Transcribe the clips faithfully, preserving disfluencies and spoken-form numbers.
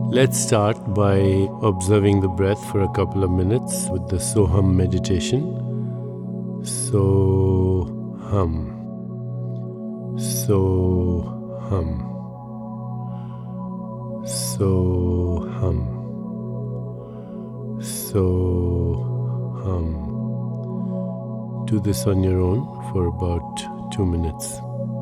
Let's start by observing the breath for a couple of minutes with the Soham meditation. So-hum, So-hum, So-hum, So-hum. Do this on your own for about two minutes.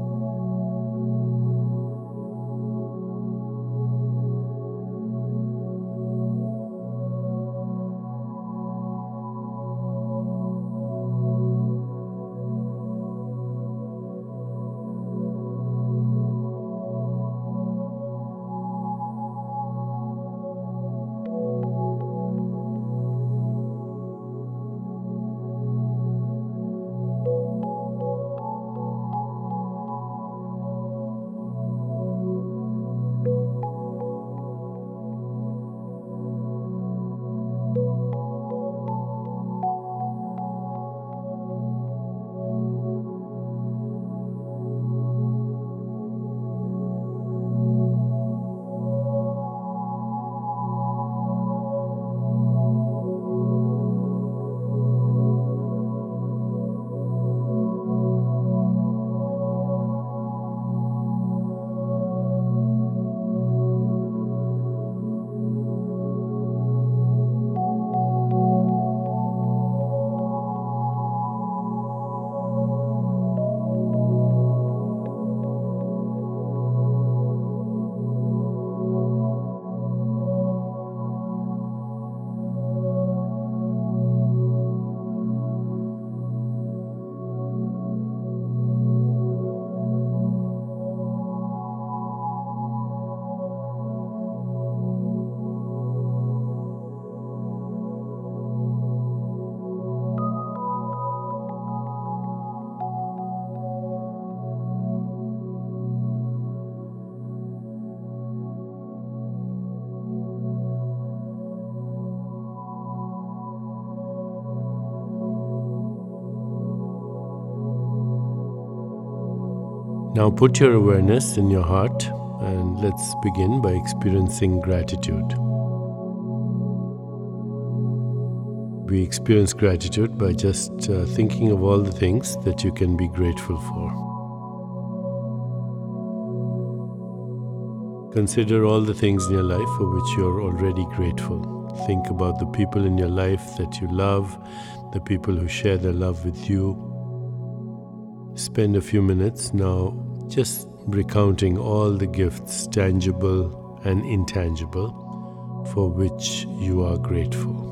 Now put your awareness in your heart and let's begin by experiencing gratitude. We experience gratitude by just uh, thinking of all the things that you can be grateful for. Consider all the things in your life for which you are already grateful. Think about the people in your life that you love, the people who share their love with you. Spend a few minutes now just recounting all the gifts, tangible and intangible, for which you are grateful.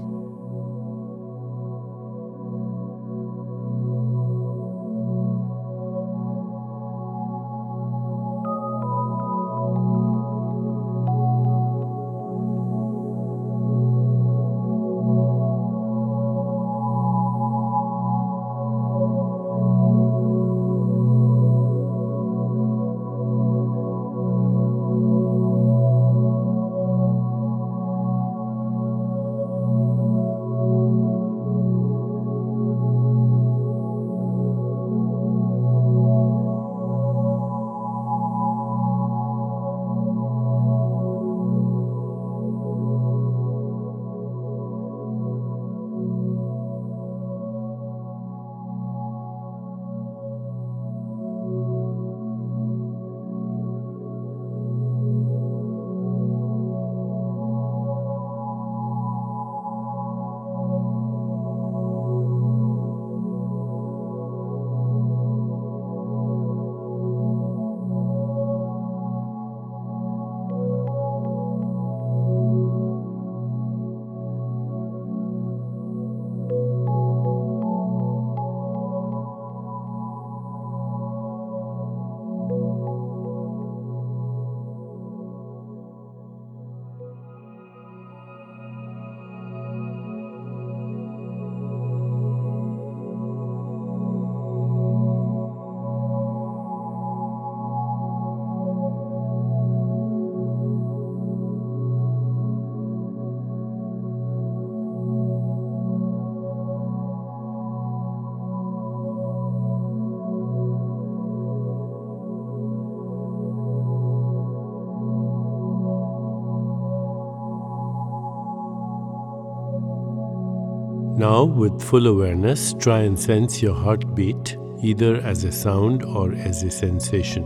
Now, with full awareness, try and sense your heartbeat either as a sound or as a sensation.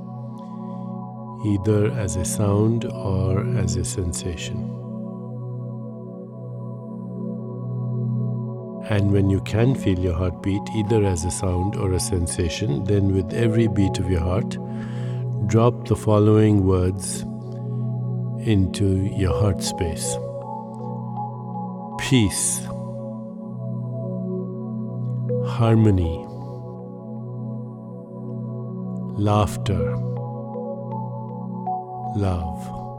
Either as a sound or as a sensation. And when you can feel your heartbeat either as a sound or a sensation, then with every beat of your heart, drop the following words into your heart space. Peace, harmony, laughter, love.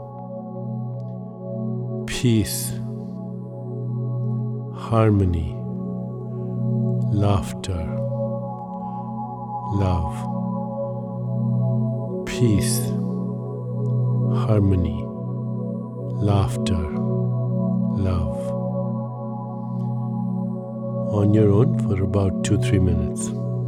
Peace, harmony, laughter, love. Peace, harmony, laughter, love. On your own for about two to three minutes.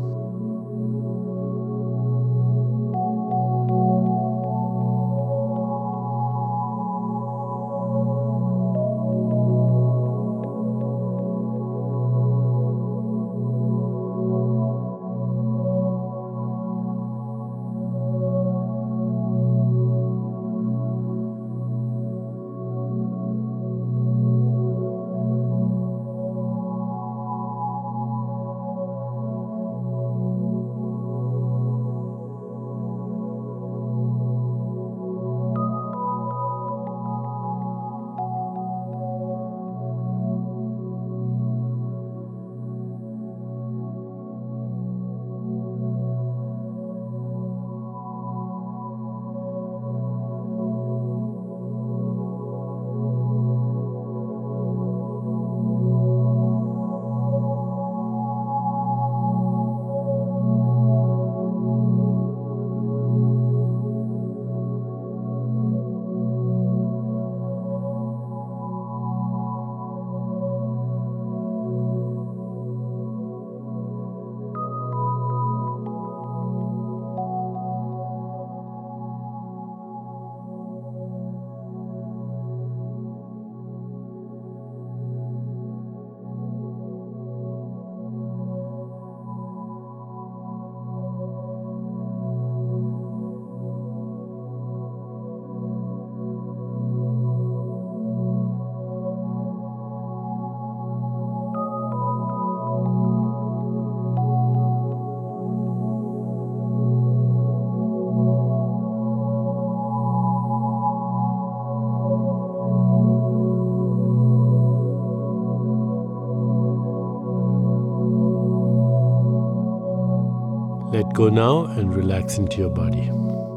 Let go now and relax into your body.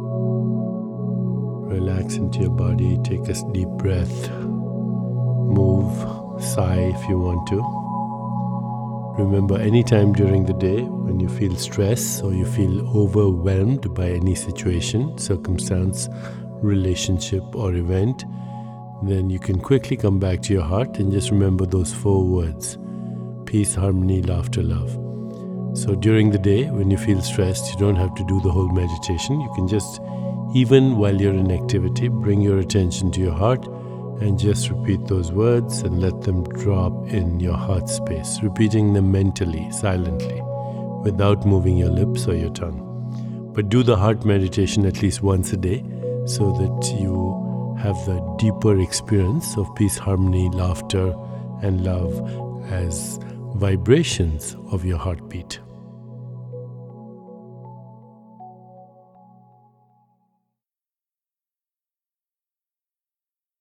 Relax into your body, take a deep breath, move, sigh if you want to. Remember, anytime during the day when you feel stress or you feel overwhelmed by any situation, circumstance, relationship or event, then you can quickly come back to your heart and just remember those four words: peace, harmony, laughter, love. So during the day, when you feel stressed, you don't have to do the whole meditation. You can just, even while you're in activity, bring your attention to your heart and just repeat those words and let them drop in your heart space, repeating them mentally, silently, without moving your lips or your tongue. But do the heart meditation at least once a day so that you have the deeper experience of peace, harmony, laughter, and love as vibrations of your heartbeat.